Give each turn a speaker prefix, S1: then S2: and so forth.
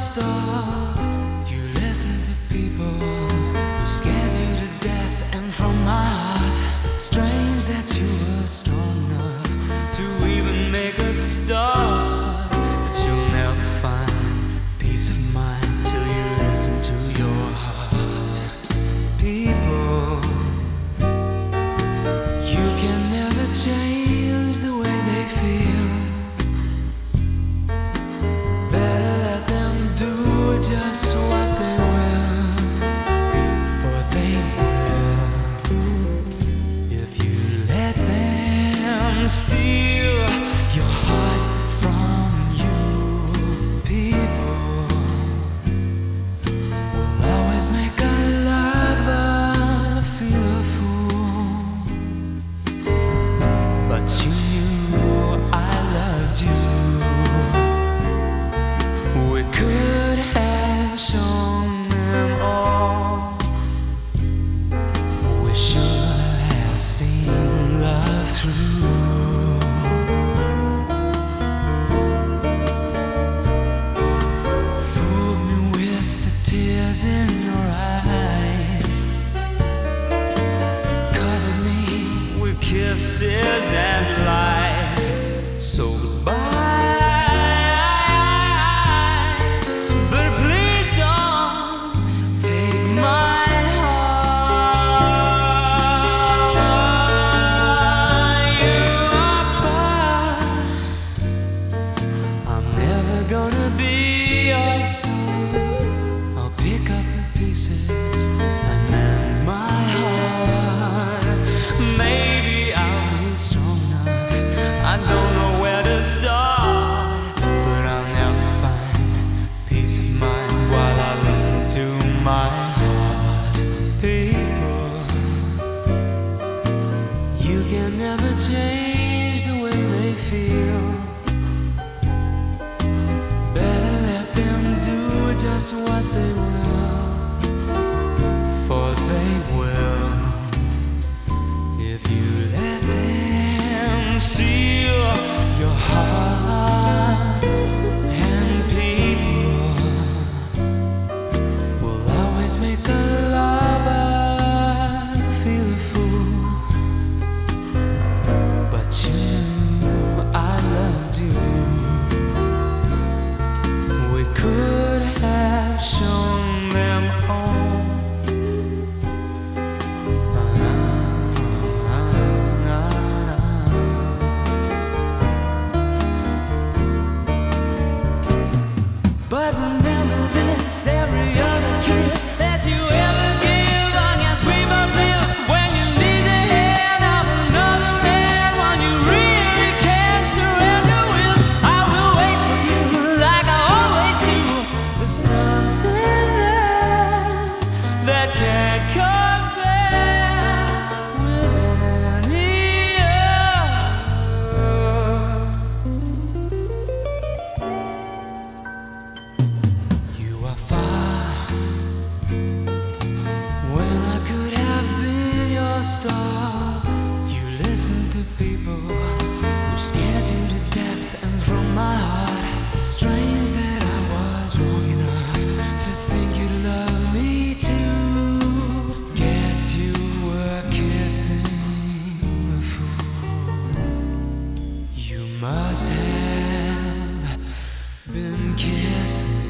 S1: star. You listen to people who scared you to death, and from my heart, strange that you were strong enough to even make a start. But you'll never find peace of mind till you listen to your heart. People, you can never change the way they feel. Just what they will, for they will. If you let them steal your heart from you, people will always make a lover feel a fool. But you knew I loved you. We could have shown them all. We should have seen love through. Fooled me with the tears in your eyes, covered me with kisses and lies. So goodbye. Gonna be your son. I'll pick up the pieces and mend my heart. Maybe I'll be strong enough. I don't know where to start, but I'll never find peace of mind while I listen to my heart. People, you can never change the way they feel. Just what they will, for they will. If you let them steal your heart, and people will always make a lover feel a fool. But you knew I loved you. We could have shown them all. But remember this, every other kiss that you ever give, I guess we both live when you need the hand of another man, when you really can't surrender with. I will wait for you like I always do. There's something that can't compare with any other. You are far when I could have been your star. You listen to people who scared you to death, and from my heart, it's strange that I was wrong enough to think you'd love me too. Guess you were kissing a fool. You must have been kissing